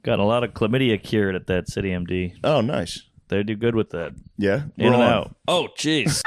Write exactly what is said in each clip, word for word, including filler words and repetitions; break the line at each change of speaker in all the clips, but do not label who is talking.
Got a lot of chlamydia cured at that City M D.
Oh, nice.
They do good with that.
Yeah?
In
We're
and
on.
out. Oh, jeez.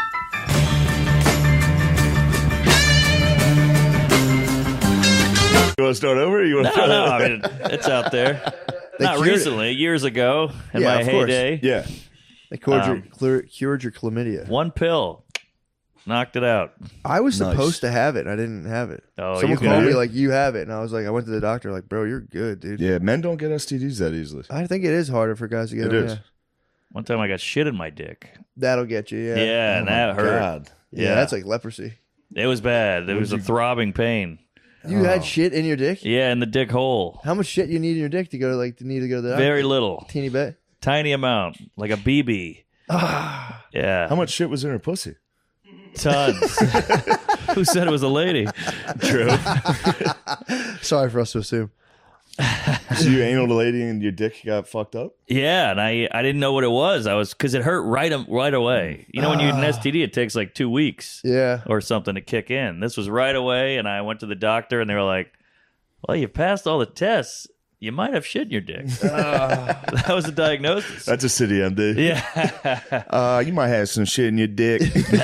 You want to start over? Or you want
No,
to
no, I mean, it's out there. Not
cured it.
recently, years ago, in
Yeah,
my
of course.
heyday.
Yeah.
They cured,
Um,
your, clear, cured your chlamydia.
One pill. Knocked it out.
I was
Nice.
supposed to have it. I didn't have it.
Oh,
Someone
you
called
got
me
it?
like, you have it. And I was like, I went to the doctor like, bro, you're good, dude.
Yeah, men don't get S T Ds that easily.
I think it is harder for guys to get
It
them,
is.
yeah.
One time I got shit in my dick.
That'll get you, yeah.
Yeah, and that hurt.
God.
Yeah,
Yeah.
that's like leprosy.
It was bad. There was a throbbing pain.
You
Oh.
had shit in your dick?
Yeah, in the dick hole.
How much shit you need in your dick to go to like to need to go to the doctor?
Very little.
teeny bit.
Tiny amount. Like a B B.
Ah,
Yeah.
How much shit was in her pussy?
Tons. Who said it was a lady?
True.
sorry for us to assume.
So you anal the lady and your dick got fucked up?
Yeah, and I I didn't know what it was. I was because it hurt right right away. You know, when you get an S T D, it takes like two weeks
Yeah.
or something to kick in. This was right away, and I went to the doctor, and they were like, "Well, you passed all the tests. You might have shit in your dick." That was the diagnosis.
That's a City M D.
Yeah.
Uh, you might have some shit in your dick.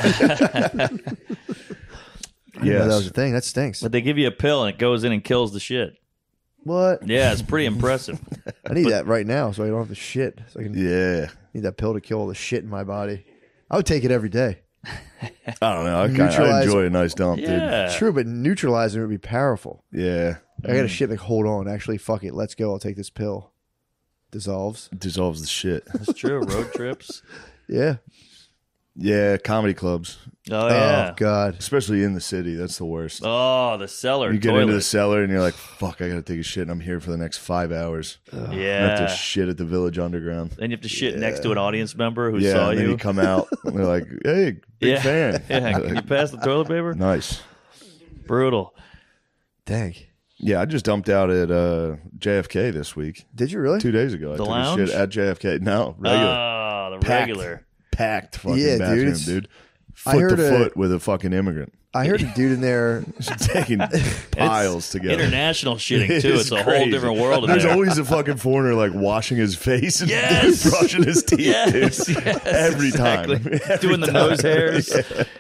Yeah, that was
Yes.
the thing. That stinks.
But they give you a pill, and it goes in and kills the shit.
What?
Yeah, it's pretty impressive.
I need that right now so I don't have to shit. So I can
Yeah.
need that pill to kill all the shit in my body. I would take it every day.
I don't know. I, kinda, I
Neutralize-
enjoy a nice dump,
Yeah.
True, but neutralizing it would be powerful.
dude. Yeah.
I got to shit like, hold on. Actually, fuck it. Let's go. I'll take this pill. Dissolves.
Dissolves the shit.
That's true. Road trips.
Yeah.
Yeah, comedy clubs.
Oh, yeah.
Oh, God.
Especially in the city. That's the worst.
Oh, the cellar.
You get
toilet.
into the cellar and you're like, fuck, I got to take a shit and I'm here for the next five hours. I have
Yeah.
to shit at the Village Underground.
Then you have to shit next to an audience member who
yeah,
saw
and then
you.
you come out and they're like, hey, big
yeah.
fan.
Yeah. Can you pass the toilet paper?
Nice.
Brutal.
Dang.
Yeah, I just dumped out at uh, J F K this week.
Did you really?
Two days ago. I
The
took
lounge?
a shit at J F K. No, regular.
Oh, the
Packed.
regular.
Packed fucking
Yeah, dude,
bathroom,
it's-
dude.
I
Foot to
heard a-
foot with a fucking immigrant.
I heard a dude in there.
Taking piles together.
International shitting, too.
It
It's
is
a whole
crazy.
different world in
There's
there.
always a fucking foreigner like washing his face and
Yes!
brushing his teeth.
Yes,
dude.
yes,
Every
exactly.
time. Every
Doing the
time.
nose hairs.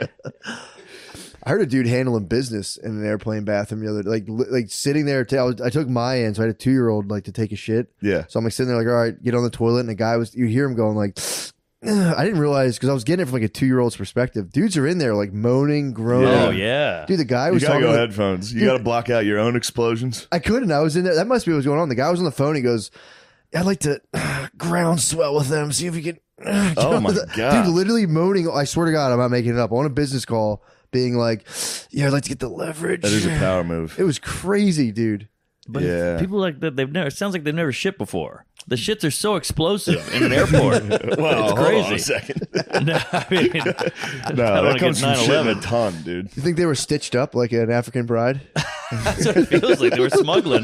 I heard a dude handling business in an airplane bathroom the other like li- like sitting there. T- I, was, I took my in, so I had a two year old like to take a shit.
Yeah.
So I'm like sitting there like, all right, get on the toilet, and the guy was you hear him going like. I didn't realize because I was getting it from like a two year old's perspective. Dudes are in there like moaning, groaning.
Oh, yeah.
Dude, the guy
You
was
gotta
talking.
go
to-
headphones. You
Dude.
gotta block out your own explosions.
I couldn't. I was in there. That must be what was going on. The guy was on the phone. He goes, "I'd like to uh, ground swell with them. See if we can." Uh,
Oh,
get
my
on the-"
God.
Dude, literally moaning. I swear to God, I'm not making it up. On a business call, being like, "Yeah, I'd like to get the leverage."
That is a power move.
It was crazy, dude.
But
Yeah.
people like that, they've never, it sounds like they've never shit before. The shits are so explosive in an airport.
Well,
It's
hold
crazy.
on a second.
no, I mean,
No,
I
that
wanna
comes
get
from shit in a
nine eleven.
ton, dude.
You think they were stitched up like an African bride?
That's what it feels like. They were smuggling.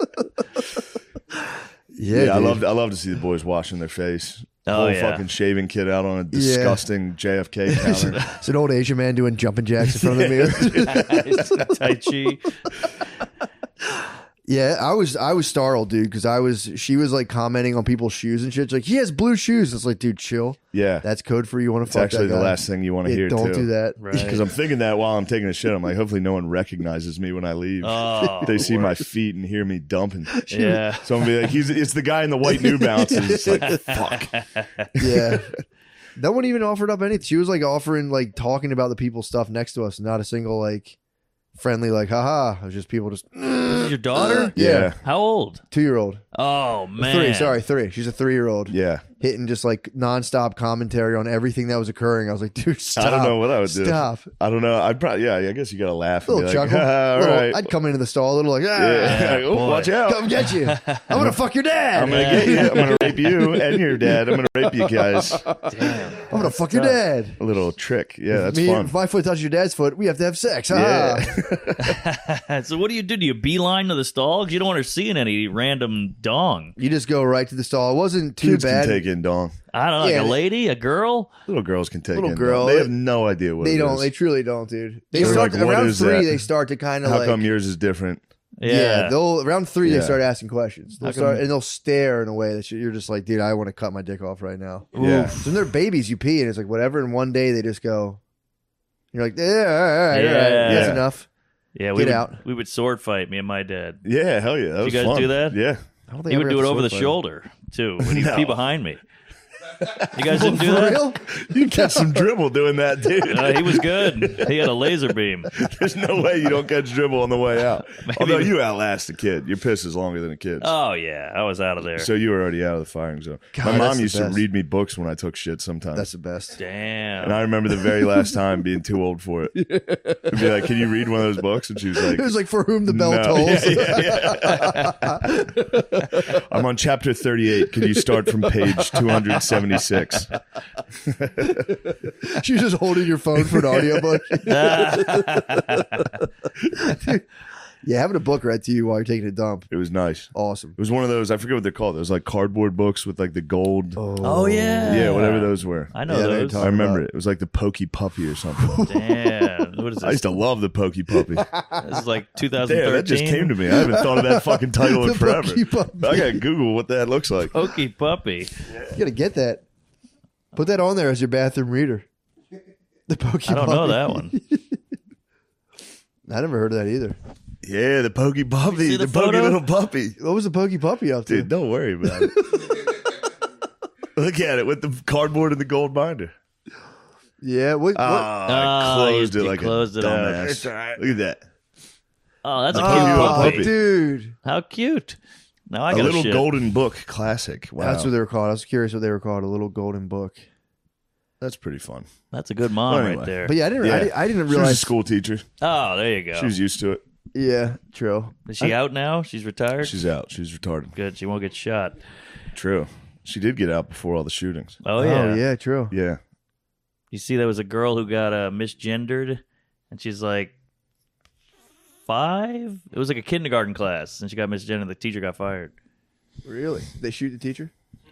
Yeah,
Yeah, I
dude.
love I love to see the boys washing their face.
Oh,
Whole
yeah.
fucking shaving kit out on a disgusting J F K counter.
It's an old Asian man doing jumping jacks in front of the mirror.
Tai Chi.
Yeah, I was I was startled, dude, because I was she was like commenting on people's shoes and shit. She's like, he has blue shoes. It's like, dude, chill.
Yeah,
That's code for you want to
it's
fuck
actually
that
the
guy.
last thing you want to
Yeah,
hear.
don't
too.
do that.
Right.
Because I'm thinking that while I'm taking a shit, I'm like, hopefully no one recognizes me when I leave.
Oh,
they see my
worst.
feet and hear me dumping.
Yeah.
So I'm gonna be like, he's it's the guy in the white New Balances. It's like, fuck.
Yeah. No one even offered up anything. She was like offering, like talking about the people's stuff next to us, not a single like friendly, like, haha. It was just people just
This is your daughter?
Yeah.
How old?
two year old.
Oh, man.
Three, sorry, three. She's a three year old.
Yeah.
Hitting just like nonstop commentary on everything that was occurring. I was like, dude, stop.
I don't know what I would do.
Stop.
I don't know. I'd probably yeah. I guess you gotta laugh. And
Little
be like,
chuckle.
all
Little-
right.
I'd come into the stall a little like, ah,
yeah.
Yeah,
Oh,
boy.
watch out.
come get you. I'm gonna fuck your dad.
I'm gonna get you. I'm gonna rape you and your dad. I'm gonna rape you guys.
Damn.
I'm gonna fuck your dad.
A little trick. Yeah, that's
Me,
fun.
If my foot touches your dad's foot, we have to have sex. Ah.
Yeah.
So what do you do? Do you beeline to the stall? 'Cause you don't want her seeing any random dong.
You just go right to the stall. It wasn't too
Kids
bad.
can take in dong.
I don't know,
Yeah.
like a lady, a girl?
Little girls can take
Little
in
girl.
dong. They have no idea what
They
it
don't.
is.
They truly don't, dude. They
They're
start
like, what
around
is
three.
that?
They start to kind of
How
like.
come yours is different?
Yeah.
they'll around three
Yeah.
they start asking questions. They'll
How come-
start and they'll stare in a way that you're just like, dude, I want to cut my dick off right now.
Yeah.
So when they're babies, you pee and it's like whatever. And one day they just go, you're like, yeah, all right, all right,
Yeah.
that's
Yeah.
enough.
Yeah, we
Get
would,
out.
we would sword fight, me and my dad.
Yeah, hell yeah. That
you
was
guys
fun.
do that?
Yeah.
I don't think
He
I
would
ever
do
got
it
to
over the
sword fight.
shoulder too, when he'd
No.
be behind me. You guys didn't do
For
that?
real?
You catch some dribble doing that, dude.
Uh, he was good. He had a laser beam.
There's no way you don't catch dribble on the way out.
Maybe-
Although you outlast a kid. Your piss is longer than a kid's.
Oh yeah, I was out of there.
So you were already out of the firing zone.
God,
My
that's
mom
the
used to
best.
read me books when I took shit sometimes.
That's the best.
Damn.
and I remember the very last time being too old for it. I'd be like, can you read one of those books? And she was like,
It was like for whom the bell
no.
tolls.
Yeah, yeah, yeah. I'm on chapter thirty-eight. Can you start from page two hundred seventy-six?
She was just holding your phone for an audiobook. Yeah, having a book read to you while you're taking a dump.
It was nice.
Awesome.
It was one of those, I forget what they're called. Those like cardboard books with like the gold.
Oh yeah.
Yeah, whatever those were.
I know
Yeah, they
those.
talk-
I remember
about-
it. It was like the Pokey Puppy or something.
Damn. What is
I
this?
used to love the Pokey Puppy.
This is like two thousand thirteen.
Damn, that just came to me. I haven't thought of that fucking title in
The
forever.
Pokey Puppy.
I gotta Google what that looks like.
Pokey puppy.
You gotta get that. Put that on there as your bathroom reader. The Pokey
I don't know
Puppy.
that one.
I never heard of that either.
Yeah, the Pokey Puppy,
see
the,
the
Pokey
photo?
little puppy.
What was the Pokey Puppy up to?
Dude, don't worry about it. Look at it with the cardboard and the gold binder.
Yeah. What,
Oh,
what?
I
Oh,
closed
you-
it
you
like
closed
a
it out.
dumbass.
It's all right.
Look at that.
Oh, that's a
I'll
cute
give you a
puppy.
puppy.
Dude.
How cute. Now I
A
got
little
shit.
golden book classic. Wow.
That's what they were called. I was curious what they were called. A little golden book.
That's pretty fun.
That's a good mom
Well,
right
anyway.
there.
But yeah, I didn't.
Yeah.
I, didn't I didn't
She was a
realize.
school teacher.
Oh, there you go.
She was used to it.
Yeah. True.
Is she out now? She's retired?
She's out. She's retarded.
Good. She won't get shot.
True. She did get out before all the shootings.
Oh, yeah.
Oh yeah. True.
Yeah.
You see, there was a girl who got uh, misgendered, and she's like five? It was like a kindergarten class, and she got misgendered. The teacher got fired.
Really? They shoot the teacher?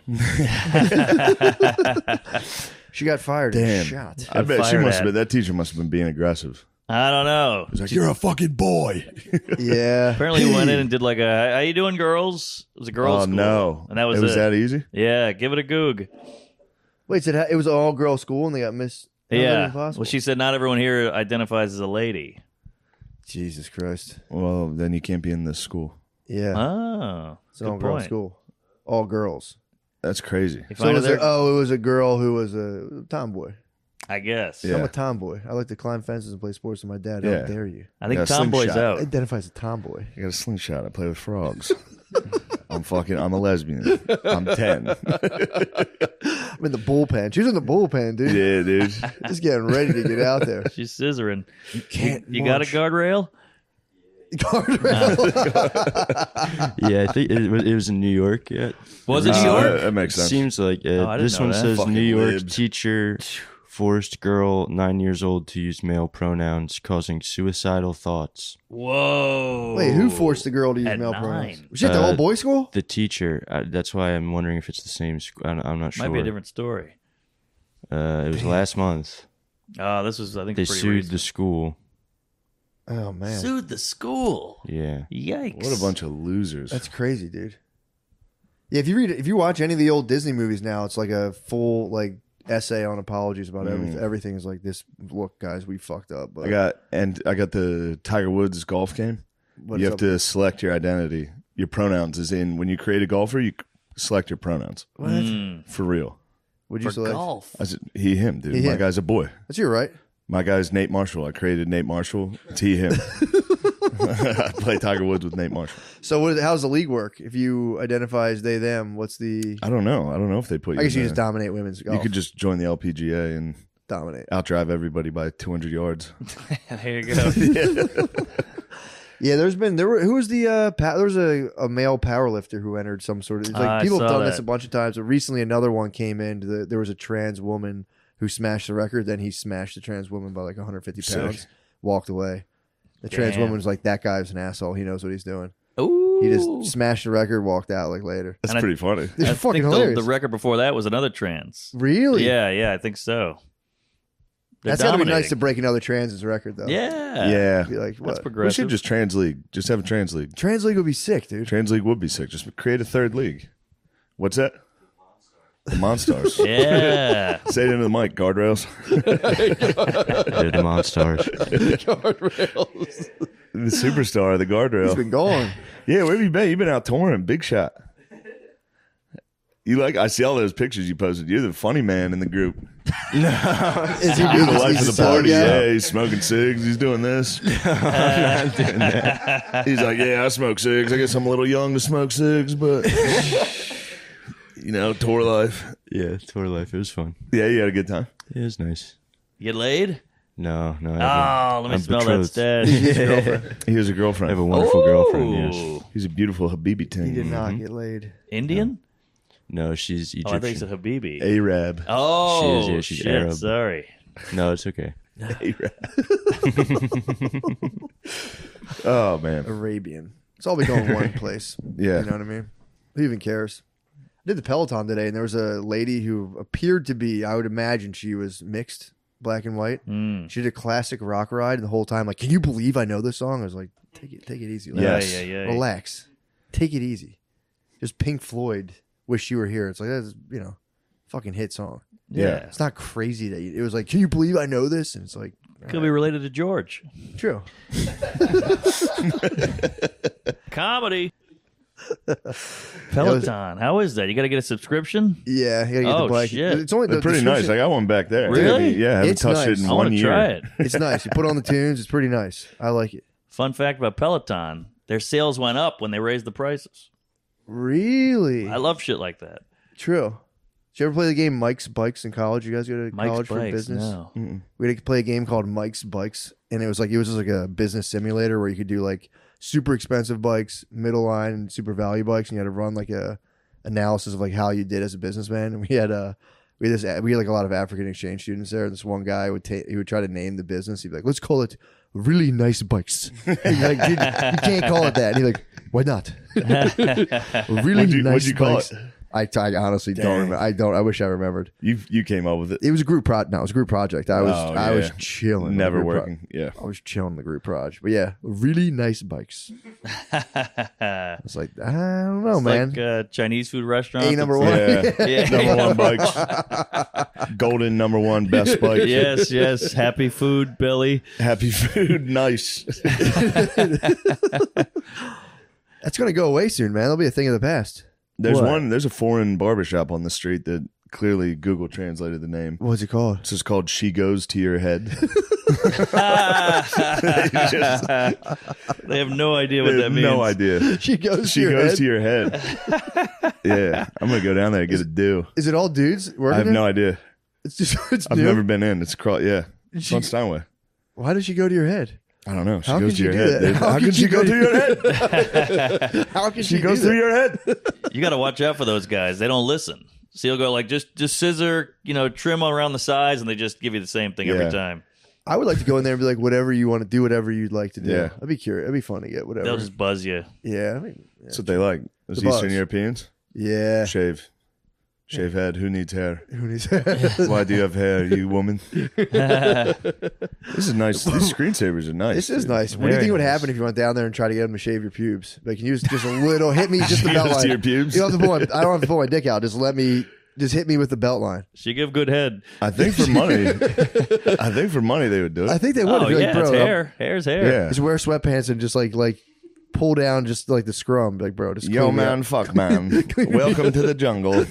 She got fired.
Damn.
And shot.
I bet she
fired
must
at.
have been, that teacher must have been being aggressive.
I don't know.
He's like, you're a fucking boy.
Yeah.
Apparently, he went in and did like a "How you doing, girls?" It was a girls'
Oh,
school,
no.
and that was
it. was
it.
that easy?
Yeah, give it a goog.
Wait, so it was an all girl school and they got missed? How's that
Yeah.
even possible?
Well, she said not everyone here identifies as a lady.
Jesus Christ.
Well, then you can't be in this school.
Yeah.
Oh,
It's an all
good
girl
point.
school. All girls.
That's crazy.
You
So
find
was
it there?
there, oh, it was a girl who was a tomboy.
I guess.
Yeah.
I'm a tomboy. I like to climb fences and play sports with my dad.
Yeah.
How dare you?
I think
Yeah,
tomboy's
slingshot.
out.
Identifies as a tomboy.
I got a slingshot. I play with frogs. I'm fucking, I'm a lesbian. I'm ten.
I'm in the bullpen. She was in the bullpen, dude.
Yeah, dude.
Just getting ready to get out there.
She's scissoring. You
can't
You, got a
march.
guardrail?
Guardrail.
Yeah, I think it was, it was in New York. Yeah,
Was it
Uh,
New York?
That, that makes sense.
seems like uh,
Oh, I didn't
this
know
one
that.
says
Fucking
New York
libs.
teacher forced girl nine years old to use male pronouns, causing suicidal thoughts.
Whoa.
Wait, who forced the girl to use
At
male
nine.
pronouns? Was she at the
Uh,
all boys school?
The teacher. Uh, that's why I'm wondering if it's the same school. I'm, I'm not sure.
Might be a different story.
Uh, it was last month.
Oh, this was, I think,
They
pretty
sued
recent.
the school.
Oh man,
Sued the school.
Yeah.
Yikes.
What a bunch of losers.
that's crazy, dude. Yeah, if you read, if you watch any of the old Disney movies now, it's like a full like essay on apologies about everything. Everything is like this. Look, guys, we fucked up. But
I got and I got the Tiger Woods golf game.
what's
you have
up?
to select your identity. Your pronouns is in when you create a golfer. You select your pronouns
What?
Mm.
for real.
Would you
For
select?
golf.
I said he him dude.
He,
My
him.
guy's a boy.
That's you, right?
My guy's Nate Marshall. I created Nate Marshall. It's he him. I play Tiger Woods with Nate Marshall.
So, what, how's the league work? If you identify as they them, what's the?
I don't know. I don't know if they put you.
I guess
in
you just
there.
dominate women's golf.
You could just join the L P G A and
dominate.
outdrive everybody by two hundred yards.
There you go.
Yeah, there's been there were who was the uh pa- there was a, a male powerlifter who entered some sort of it's like
I
people have
saw
done this
that.
a bunch of times, but recently another one came in. The, there was a trans woman who smashed the record. Then he smashed the trans woman by like one hundred fifty pounds.
Sick.
Walked away. The trans
Damn.
woman was like, "That guy's an asshole. He knows what he's doing."
Ooh.
He just smashed the record, walked out like later.
That's
And I-
pretty funny.
It's
I
fucking
think the,
hilarious.
the record before that was another trans.
Really?
Yeah, yeah, I think so. They're
That's gotta be nice
dominating.
to break another Trans's record though.
Yeah.
Yeah.
Be like,
That's
what?
We
progressive.
should just trans league. Just have a trans league.
Trans League would be sick, dude.
Trans league would be sick. Just create a third league. What's that? The Monstars.
Yeah.
Say it into the mic. Guardrails.
They're the Monstars.
Guardrails.
The superstar. The
He's
guardrail.
been gone.
Yeah, where have you been? You've been out touring. Big shot. You like? I see all those pictures you posted. You're the funny man in the group.
Is he
You're the life
he's
of the
a
party.
guy?
Yeah, he's smoking cigs. He's doing this. He's like, yeah, I smoke cigs. I guess I'm a little young to smoke cigs, but you know, tour life.
Yeah, tour life. It was fun.
Yeah, you had a good time.
It was nice.
You get laid?
No, no. I
Oh,
haven't.
let me
I'm
smell
betrothed.
that stash.
He has a
I
girlfriend.
have a wonderful girlfriend. Yes.
Ooh.
He's a beautiful Habibi
He
ting.
did not get laid.
Indian?
No, she's
Oh, I think it's
Egyptian.
a Habibi.
Arab.
Oh,
She is, yeah, she's
shit,
Arab.
sorry.
No, it's okay.
Arab. Oh man.
Arabian. It's all be going one place.
Yeah.
You know what I mean? Who even cares? I did the Peloton today, and there was a lady who appeared to be, I would imagine she was mixed, black and white.
Mm.
She did a classic rock ride, and the whole time, like, can you believe I know this song? I was like, take it, take it easy.
Yeah,
Yes.
yeah, yeah.
Relax. Take it easy. Just Pink Floyd, Wish You Were Here. It's like, that's, you know, fucking hit song.
Yeah.
It's not crazy that you, it was like, can you believe I know this? And it's like,
Could be related to George.
true.
Comedy. Peloton. How is that? You got to get a subscription?
Yeah, you gotta get
Oh,
the black.
shit.
It's only the
They're pretty nice.
description-
I got one back there.
Really?
Yeah, I haven't
It's
touched
nice.
it in
I
one
want to
year.
try it.
It's nice. You put on the tunes. It's pretty nice. I like it.
Fun fact about Peloton: their sales went up when they raised the prices.
Really?
I love shit like that.
True. Did you ever play the game Mike's Bikes in college? You guys go to
Mike's
college for
Bikes,
business?
no.
We had to play a game called Mike's Bikes, and it was like it was just like a business simulator where you could do like super expensive bikes, middle line, and super value bikes, and you had to run like a analysis of like how you did as a businessman. And we had uh we had this we had like a lot of African exchange students there. And this one guy would take he would try to name the business. He'd be like, "Let's call it Really Nice Bikes." And you're like, "Dude, you can't call it that." And he's like, "Why not?" Really
What'd you-
nice
what'd you call
bikes.
it?
I, I honestly
Dang.
don't remember. I don't. I wish I remembered.
You you came up with it.
It was a group pro. No, it was a group project. I was
Oh,
I was
yeah.
chilling. on the
Never
group pro-
working. Yeah.
I was chilling the group project. But yeah, really nice bikes. I was like, I don't know,
It's
man.
like uh, Chinese food restaurant.
A number
It's-
one.
Yeah.
Yeah.
Number one bikes. Golden number one best bike.
Yes, yes. Happy food, Billy.
Happy food. Nice.
That's gonna go away soon, man. That'll be a thing of the past.
There's
What?
one. There's a foreign barbershop on the street that clearly Google translated the name.
What's it called?
It's just called "She Goes to Your Head."
They have no idea what
They
that
have
means.
no idea.
She goes.
She
to your
goes
head.
to your head. Yeah, I'm gonna go down there and get a do.
Is it all dudes working?
I have
there?
no idea.
It's just. It's
I've
new?
never been in. It's across. Yeah, it's
She-
on Steinway.
Why does she go to your head?
I don't know. She
How
goes
could
to
you
your
do
head.
that?
dude.
How
How,
could
can she
you
go
do-
to your head?
How can
She
she
goes
do
through
that?
your head.
You got to watch out for those guys. They don't listen. So you'll go like just just scissor, you know, trim around the sides, and they just give you the same thing
Yeah.
every time.
I would like to go in there and be like, whatever you want to do, whatever you'd like to do.
Yeah.
I'd be curious. It'd be fun to get whatever.
They'll just buzz you.
Yeah. I mean, yeah.
That's what they like. Those
The
Eastern
buzz.
Europeans
Yeah.
shave, shave head. Who needs hair?
Who needs
Why do you have hair, you woman? This is nice. These screensavers are nice.
This is
dude.
nice. What do you
Very
think would
nice.
happen if you went down there and tried to get them to shave your pubes? Like, can you use just a little, hit me just the
She
belt
goes
line.
to your pubes?
You don't have to pull my, I don't have to pull my dick out. Just let me, just hit me with the belt line.
She give good head.
I think for money, I think for money they would do it.
I think they would.
Oh
If you're
yeah,
like, bro,
it's
I'm-
hair. Hair's hair.
yeah.
Just wear sweatpants and just like, like pull down just like the scrum. Like, bro, just
Yo,
clean me
man,
up.
fuck, man. Welcome to the jungle.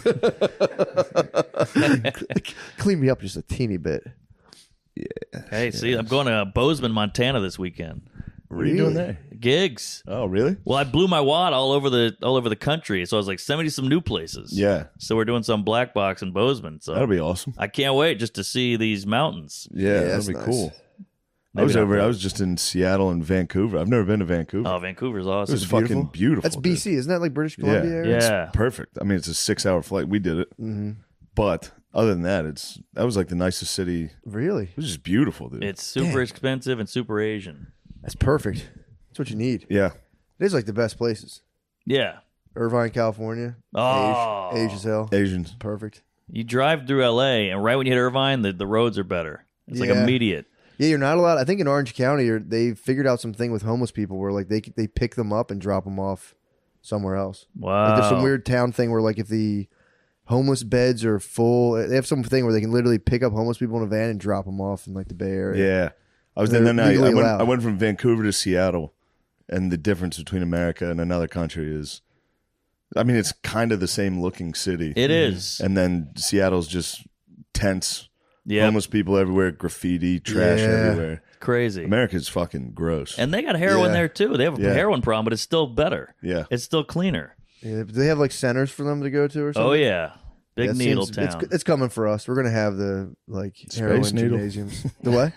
Clean me up just a teeny bit.
Hey, see, I'm going to Bozeman, Montana this weekend.
What are you doing there?
Gigs.
Oh, really?
Well, I blew my wad all over the all over the country, so I was like, send me to some new places.
Yeah.
So we're doing some black box in Bozeman. So
That'll be awesome.
I can't wait just to see these mountains.
Yeah,
Yeah,
that'll
that's
be
nice.
cool. I
Maybe
was
not
over.
that.
I was just in Seattle and Vancouver. I've never been to Vancouver.
Oh, Vancouver's
it
awesome.
was
beautiful?
fucking beautiful.
That's B
dude.
C. Isn't that like British Columbia
Yeah.
area?
Yeah.
Perfect. I mean, it's a six-hour flight. We did it,
Mm-hmm.
but other than that, it's that was like the nicest city. It
Really?
was just beautiful, dude.
It's super
Damn.
expensive and super Asian.
That's perfect. That's what you need.
yeah,
It is like the best places.
Yeah.
Irvine, California.
Oh.
Age, age as hell.
Asians.
Perfect.
You drive through L A, and right when you hit Irvine, the, the roads are better. It's like
Yeah.
immediate.
Yeah, you're not allowed. I think in Orange County, you're, they figured out something with homeless people where like they they pick them up and drop them off somewhere else.
Wow.
Like there's some weird town thing where like if the homeless beds are full, they have some thing where they can literally pick up homeless people in a van and drop them off in like the Bay Area.
Yeah, I was
They're
then. I, I
legally
went.
allowed.
I went from Vancouver to Seattle, and the difference between America and another country is, I mean, it's kind of the same looking city.
It is.
And then Seattle's just tents,
Yeah.
homeless people everywhere, graffiti, trash
Yeah.
everywhere.
Crazy.
America's fucking gross.
And they got heroin
Yeah.
there too. They have a
Yeah.
heroin problem, but it's still better.
yeah,
It's still cleaner.
Yeah, do they have like centers for them to go to or something?
Oh yeah. Big
Yeah, it
needle
seems-
town.
It's, it's coming for us. We're gonna have the like heroin
needle?
gymnasiums. The what?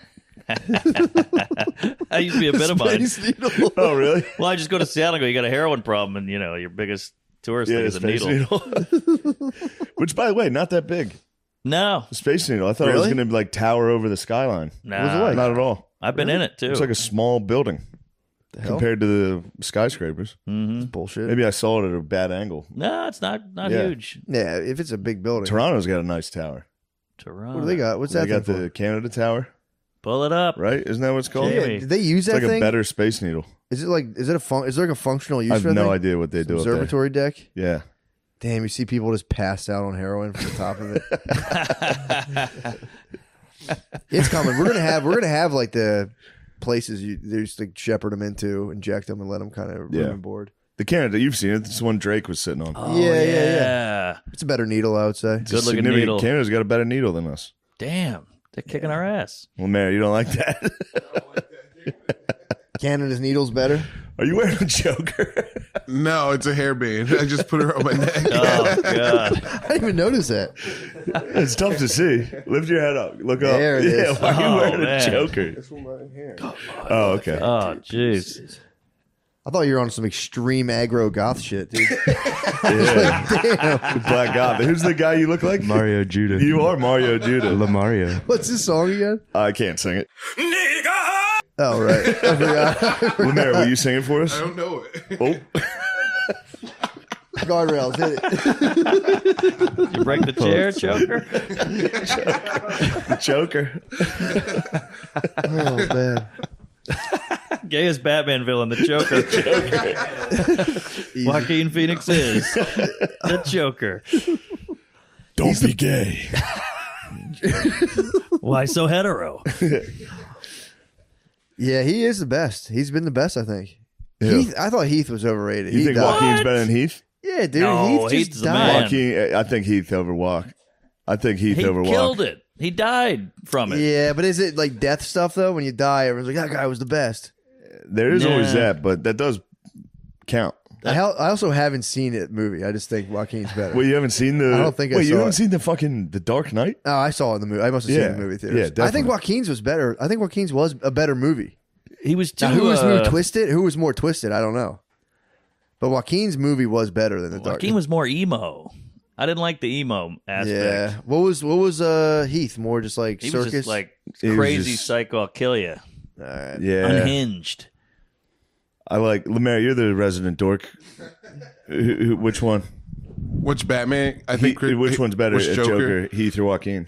That used to be a bit of mine.
Space needle.
oh really?
Well, I just go to Seattle and go, you got a heroin problem, and you know, your biggest tourist
Yeah,
thing
the
is a
Space
needle.
Needle. Which, by the way, not that big.
No.
The Space Needle. I thought it was
Really?
going to like tower over the skyline.
Nah.
was it like?
Not at all.
I've been in it too.
It's like a small building
The hell?
compared to the skyscrapers.
hmm
Bullshit.
Maybe I saw it at a bad angle.
No, it's not not
Yeah.
huge.
Yeah, if it's a big building.
Toronto's got a nice tower.
Toronto.
What do they got? What's
They
that
got
thing
the Canada Tower,
Pull it up.
right? Isn't that what it's called?
Yeah.
for? Yeah, did they use
It's
that
like
thing?
a better Space Needle.
Is it like is it a fun? Is there like a functional use
I have
for that
no
thing?
idea what they do up there.
Observatory deck.
Yeah.
Damn, you see people just passed out on heroin from the top of it. It's coming. We're gonna have we're gonna have like the places you they just like shepherd them into, inject them, and let them kind of
Yeah.
room and board.
The Canada, you've seen it. This is one Drake was sitting on.
Oh,
Yeah,
yeah,
yeah, yeah. It's a better needle, I would say.
It's a
good looking
significant-
needle.
Canada's got a better needle than us.
Damn. They're kicking our ass.
Well, Mary, you don't like that?
Canada's needle's better.
Are you wearing a choker?
No, it's a hairband. I just put it on my neck.
Oh God.
I didn't even notice that.
It's tough to see. Lift your head up. Look up.
There it
yeah,
is.
why are you
Oh,
wearing
man.
a choker? Oh, okay.
Oh jeez.
I thought you were on some extreme aggro goth shit, dude.
Yeah.
Damn.
Black God. Who's the guy you look like?
Mario Judah.
You are Mario Judah.
La Mario.
What's this song again?
I can't sing it.
Oh, right. I forgot.
Lumiere, will you sing it for
I
us?
don't know it.
Oh,
Guardrails, hit it.
You break the chair, choker?
the choker.
Oh, man.
Gayest Batman villain, the Joker. Joaquin Phoenix is the Joker.
Don't be gay.
Why so hetero?
Yeah, he is the best. He's been the best, I think.
Yeah.
Heath, I thought Heath was overrated.
You
He
think
died.
Joaquin's better than Heath?
Yeah, dude.
No,
Heath just
Heath's the
died.
man.
Joaquin, I think Heath over Walk. I think Heath
He
over Walk.
killed it. He died from it.
Yeah, but is it like death stuff though? When you die, everyone's like, that guy was the best.
There is always
Nah.
that, but that does count.
I, hel- I also haven't seen it movie. I just think Joaquin's better.
Well, you haven't seen the.
I don't think I
Wait, you
saw
haven't
it.
seen the fucking The Dark Knight?
Oh, I saw it in the movie. I must have
Yeah.
seen it in the movie theaters.
Yeah,
I think
definitely.
Joaquin's was better. I think Joaquin's was a better movie.
He was too.
Now, who was
uh,
more twisted? Who was more twisted? I don't know. But Joaquin's movie was better than the Dark.
Joaquin was more emo. I didn't like the emo aspect.
Yeah. What was what was uh Heath? More just like
He
circus.
was just like
He was
crazy
just-
psycho. I'll kill you.
All right.
Yeah.
Unhinged.
I like. Lemaire, you're the resident dork. Who- who- which one?
Which Batman? I
He-
think. Chris-
which one's better,
which
uh, Joker? Heath or Joaquin?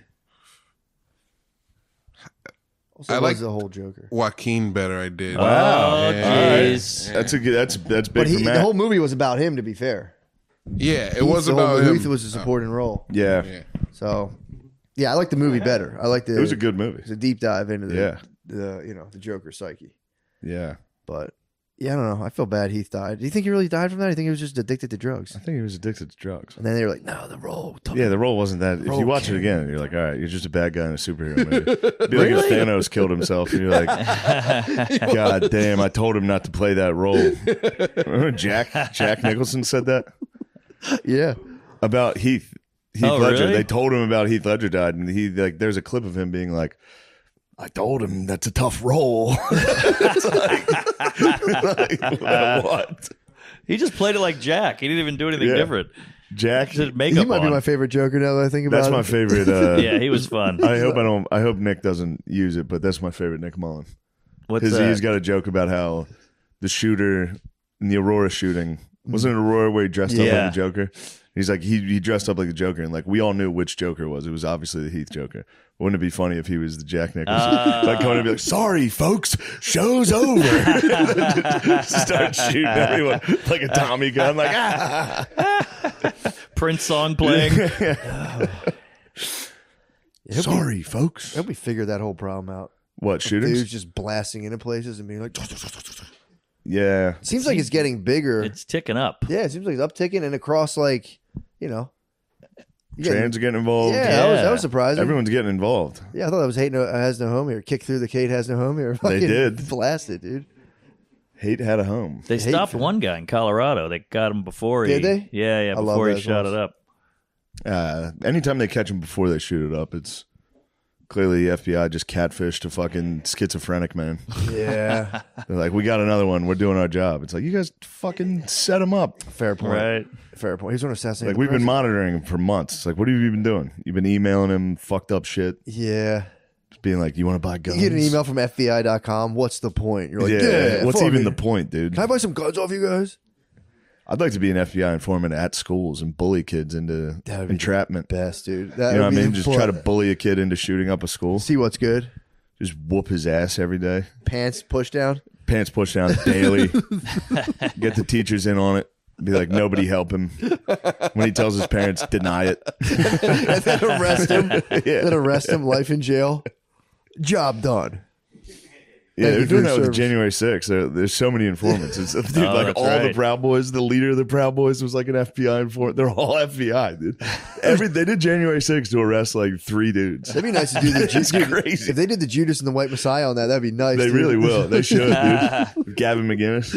Also,
I
was
like-
the whole Joker.
Joaquin better. I did.
Wow.
Oh,
Yeah.
jeez.
That's a good. That's that's big
But he,
for Matt.
the whole movie was about him. To be fair,
Yeah, it
Heath,
was
the whole
about
movie,
him.
Heath was a supporting role.
yeah.
Yeah.
So, yeah, I like the movie better. I like the.
it was a good movie.
It's a deep dive into the,
Yeah.
the you know the Joker psyche.
Yeah,
But yeah, I don't know. I feel bad Heath died. Do you think he really died from that? Do you think he was just addicted to drugs?
I think he was addicted to drugs.
And then they were like, no, the role.
Yeah, the role wasn't that. If
Role
you watch
can't-
it again, you're like, all right, you're just a bad guy in a superhero movie. It'd be like if Thanos killed himself, and you're like, God damn, I told him not to play that role. Remember Jack Jack Nicholson said that
Yeah.
about Heath Heath
Oh,
Ledger.
really?
They told him about Heath Ledger died, and he like there's a clip of him being like, I told him that's a tough role. It's like, like, what?
He just played it like Jack. He didn't even do anything
Yeah.
different.
Jack.
Just
He
makeup
might be
on.
my favorite Joker now that I think about
That's
it.
my favorite. Uh,
Yeah, he was fun.
I hope I don't. I hope Nick doesn't use it, but that's my favorite Nick Mullen.
What's
Because
that?
he's got a joke about how the shooter in the Aurora shooting wasn't it Aurora where he dressed up
Yeah.
like the Joker. He's like, he, he dressed up like the Joker, and like we all knew which Joker it was. It was obviously the Heath Joker. Wouldn't it be funny if he was the Jack Nicholson?
Uh.
Like going to be like, sorry, folks, show's over. Start shooting everyone like a Tommy gun, like ah.
Prince song playing.
Sorry, folks.
I hope we figured that whole problem out.
What, shootings?
Dudes just blasting into places and being like,
Yeah.
seems like it's getting bigger.
It's ticking up.
Yeah, it seems like it's upticking and across, like, you know. you get-
Trans are getting involved.
yeah, That, was, that
Yeah.
was surprising.
Everyone's getting involved.
Yeah, I thought that was Hate No Has No Home here. Kick through the Kate Has No Home here.
They
Fucking
did.
Blasted, dude.
Hate had a home.
They
Hate
stopped
film.
one guy in Colorado. They got him before he.
Did they?
Yeah, yeah.
I love
Before he
those
shot
ones.
it up.
Uh, anytime they catch them before they shoot it up, it's clearly the F B I just catfished a fucking schizophrenic man.
Yeah.
They're like, we got another one. We're doing our job. It's like, you guys fucking set him up.
Fair point.
Right.
Fair point. He's going to assassinate.
Like,
the
we've been
president.
monitoring him for months. It's like, what have you been doing? You've been emailing him fucked up shit.
Yeah.
Just being like, you want to buy guns?
You get an email from F B I dot com. What's the point? You're like,
yeah.
yeah.
What's
fuck
even
it.
the point, dude?
Can I buy some guns off you guys?
I'd like to be an F B I informant at schools and bully kids into
That would be
entrapment.
Best, dude. That
You know
would
what I
be
mean?
the
Just try to
fun.
bully a kid into shooting up a school.
See what's good.
Just whoop his ass every day.
Pants push down.
Pants pushed down daily. Get the teachers in on it. Be like, nobody help him. When he tells his parents, deny it.
And then arrest him.
Yeah.
Then arrest him. Life in jail. Job done.
Yeah,
Thank
they're
you for
doing
your
that with
service.
January sixth. There, there's so many informants. It's, dude,
Oh,
like
that's
all the
right.
Proud Boys, the leader of the Proud Boys was like an F B I informant. They're all F B I, dude. Every they did January sixth to arrest like three dudes.
It'd be nice to do the
It's
Ju-
crazy.
If they did the Judas and the White Messiah on that, that'd be nice.
They
dude.
really will. They should, dude. Gavin McGinnis,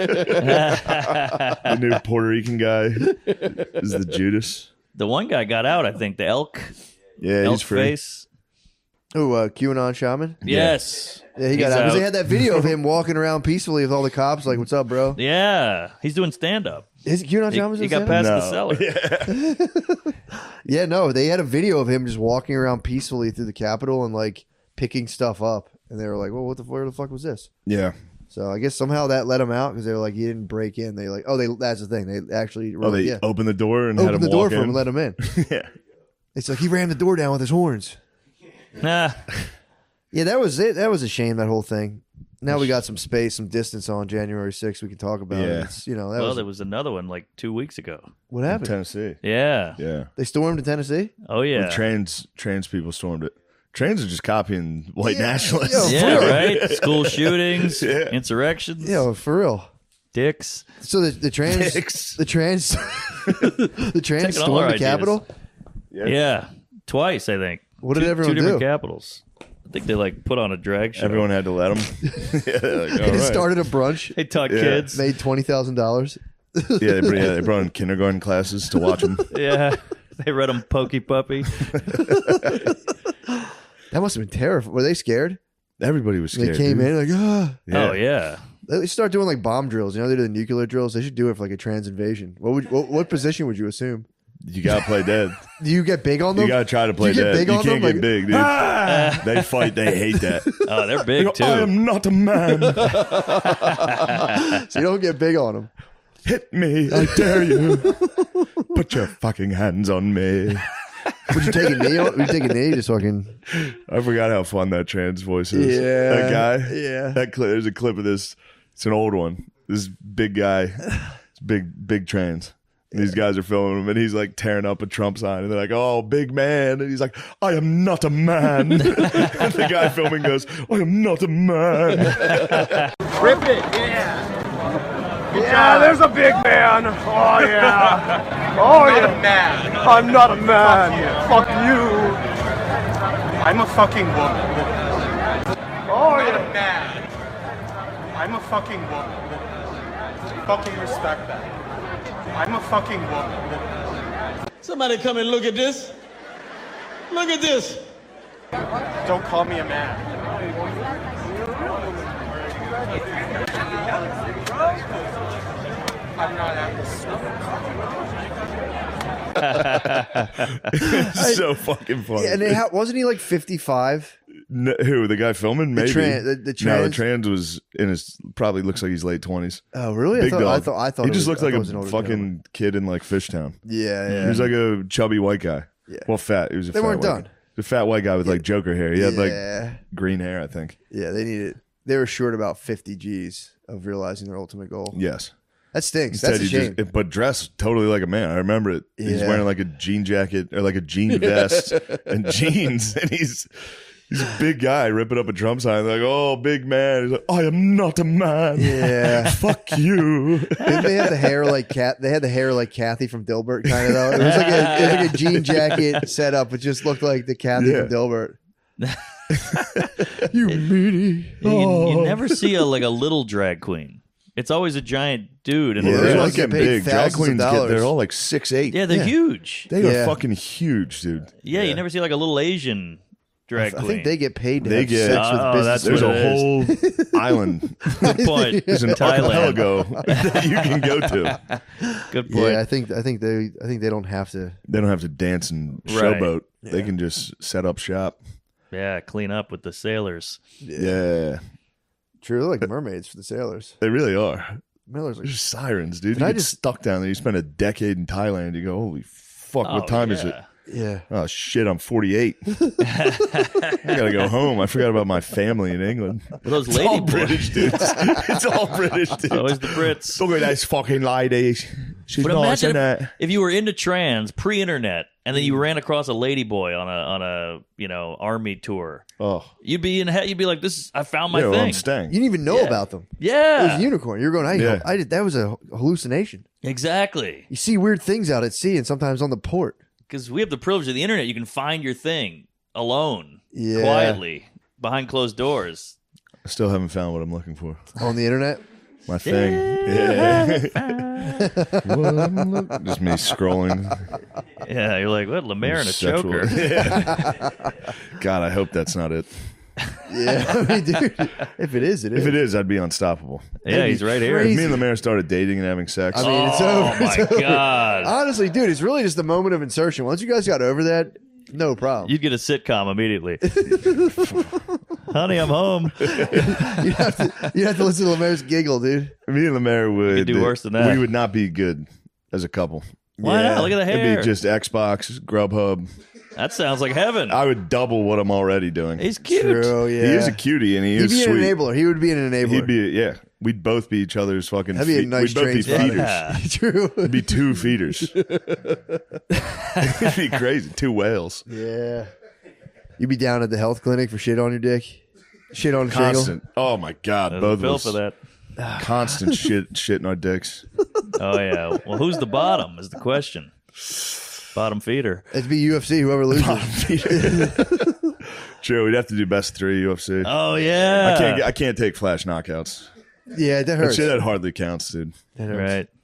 the new Puerto Rican guy, is the Judas.
The one guy got out, I think. The elk.
Yeah,
elk
he's free.
face.
Oh, uh, QAnon shaman.
Yes.
Yeah, he got
He's
out because they
out.
had that video of him walking around peacefully with all the cops. Like, "What's up, bro?"
Yeah. He's doing stand up.
Is QAnon
He,
shaman?
he got past
No.
the cellar.
Yeah, no, they had a video of him just walking around peacefully through the Capitol and like picking stuff up, and they were like, "Well, what the where the fuck was this?"
Yeah.
So I guess somehow that let him out because they were like, he didn't break in. They like, oh, they that's the thing. They actually
Oh, they
yeah,
opened the door and had
opened
him
the door
walk
for him
in.
and let him in.
Yeah.
It's like he rammed the door down with his horns.
Nah.
Yeah, that was it. That was a shame. That whole thing. Now we got some space, some distance on January sixth. We can talk about.
Yeah.
It. It's, you know, that
Well,
was
there was another one like two weeks ago.
what
In
happened.
Tennessee.
Yeah.
Yeah.
They stormed in Tennessee.
Oh, yeah.
Trans trans people stormed it. Trans are just copying white
Yeah,
nationalists.
yeah.
Yeah,
For real.
right? School shootings,
Yeah.
insurrections,
Yeah, for real.
dicks.
So the the trans
Dicks.
the trans the trans
Taking all our
stormed the
ideas.
Capitol.
Yeah.
Yeah. Twice, I think.
What did
two,
everyone
Two different
do?
capitals. I think they like put on a drag show.
Everyone had to let them. yeah, they're like,
They
all
just
right.
started a brunch,
They taught
Yeah.
kids.
made twenty thousand dollars.
Yeah, they, brought- yeah, they brought in kindergarten classes to watch them.
Yeah. They read them Pokey Puppy.
That must have been terrifying. Were they scared?
Everybody was scared.
They came
dude.
in like, ah.
Yeah.
Oh, yeah.
They start doing like bomb drills. You know, they do the nuclear drills. They should do it for like a trans invasion. What would what, what position would you assume?
You gotta play dead.
Do you get big on them?
You gotta try to play
you get
dead.
big
You
on
can't
them?
get
Like,
big, dude. They fight. They hate that.
Oh, they're
They
big,
go,
too.
I am not a man.
So you don't get big on them.
Hit me, I dare you. Put your fucking hands on me.
Would you take a knee? on- Would you take a knee? Just fucking.
I forgot how fun that trans voice is.
Yeah.
That guy.
Yeah.
That clip. There's a clip of this. It's an old one. This big guy. It's big, big trans. And these guys are filming him, and he's like tearing up a Trump sign, and they're like, "Oh, big man," and he's like, "I am not a man." And the guy filming goes, "I am not a man."
Rip it, yeah. Yeah, there's a big man. Oh yeah. Oh yeah. I'm not a man. I'm not a man. Fuck you. I'm a fucking woman. Oh yeah. I'm not a man. I'm a fucking woman. Fucking respect that. I'm a fucking woman.
Somebody come and look at this. Look at this.
Don't call me a man. I'm not at this.
It's so fucking funny.
Yeah, and it ha- wasn't he like fifty-five?
N- who the guy filming? Maybe
tran- the- the
no, the
trans-
trans was in his probably looks like he's late twenties.
Oh, really?
Big
I thought, I
dog.
thought I thought
he
it
just
was,
looked
I
like
thought it
a
was an older
fucking
gentleman.
kid in like Fishtown.
Yeah,
He
yeah.
was like a chubby white guy.
Yeah.
Well, fat. He was a
They
fat
weren't
white
done.
guy. The fat white guy with like Joker hair. He had like
yeah.
green hair, I think.
Yeah, they needed. They were short about fifty G's of realizing their ultimate goal.
Yes.
That stinks.
Instead,
That's a
he
shame.
just, but dressed totally like a man. I remember it. He's
Yeah.
wearing like a jean jacket or like a jean vest and jeans, and he's he's a big guy ripping up a Trump sign. Like, oh, big man. He's like, I am not a man.
Yeah.
Fuck you.
Didn't they have the hair like Cat? They had the hair like Kathy from Dilbert, kind of though. It was like a, it was like a jean jacket setup. It just looked like the Kathy
Yeah.
from Dilbert. You meanie.
You, you
Oh.
never see a like a little drag queen. It's always a giant dude in
Yeah,
a
they're
They're
dress.
like
getting
getting paid
big. Drag
thousands of
queens get,
dollars.
they're all like six eight.
Yeah, they're
Yeah.
huge.
They
Yeah.
are fucking huge, dude.
Yeah, you never see like a little Asian drag
I
queen.
think they get paid to
They
have
get-
sex with
Oh,
business.
that's
There's
what
a
it is.
whole island.
Good point.
There's an
Thailand.
archipelago that you can go to.
Good point.
Yeah, I think I think they I think they don't have to.
They don't have to dance and
Right.
showboat. They
Yeah.
can just set up shop.
Yeah, clean up with the sailors.
Yeah.
True, they're like mermaids for the sailors.
They really are.
Miller's like,
They're just sirens, dude.
Can
You
I
get
just-
stuck down there. You spend a decade in Thailand. You go, holy fuck,
Oh,
what time is it?
yeah.
yeah.
Oh, shit, I'm forty-eight. I got to go home. I forgot about my family in England.
Those
It's
lady
all
boys.
British dudes. It's all British dudes.
Always the Brits.
Look at this fucking lady. She's
But
nice,
imagine
isn't
if,
it?
if you were into trans pre-internet and then you ran across a lady boy on a on a you know army tour,
Oh,
you'd be in he- you'd be like, "This is I found my
yeah, well,
thing."
I'm staying.
You didn't even know
Yeah.
about them. It was
yeah,
a unicorn. You're going, hey,
Yeah.
I did. That was a hallucination.
exactly.
You see weird things out at sea and sometimes on the port.
Because we have the privilege of the internet. You can find your thing alone,
Yeah.
quietly, behind closed doors.
I still haven't found what I'm looking for.
On the internet.
My thing. Yeah. What I'm look- Just me scrolling.
Yeah, you're like, what? Lemaire and a
Sexual-
choker.
Yeah. God, I hope that's not it.
Yeah, I mean, dude. If it is, it is.
If it is, I'd be unstoppable.
Yeah, he's right here.
If
crazy.
me and Lemaire started dating and having sex,
I mean, it's
Oh
over.
my
It's over.
God.
Honestly, dude, it's really just the moment of insertion. Once you guys got over that, no problem.
You'd get a sitcom immediately. Honey, I'm home.
You have to, you have to listen to Lemaire's giggle, dude.
me and Lemaire would
could do worse than that.
We would not be good as a couple.
Why
Yeah.
not? Look at the
It'd
hair.
be just Xbox, Grubhub.
That sounds like heaven.
I would double what I'm already doing.
He's cute.
True, yeah.
He is a cutie and he
He'd
is
be
sweet.
an enabler. He would be an enabler.
He'd be yeah. We'd both be each other's fucking.
That'd be a
feet.
nice
We'd both be
train
spot.
feeders.
Yeah.
True.
It'd be two feeders. It'd be crazy. Two whales.
Yeah. You'd be down at the health clinic for shit on your dick. Shit on a shingle.
Constant. Oh my god,
There's
both
a bill
of
for
us.
that.
Constant shit, shit in our dicks.
Oh yeah. Well, who's the bottom? Is the question. Bottom feeder.
It'd be U F C, whoever loses.
True, we'd have to do best three U F C.
Oh yeah.
I can't. get- I can't take flash knockouts.
Yeah, that
That
hurts.
shit that hardly counts, dude.
That hurts.
Right.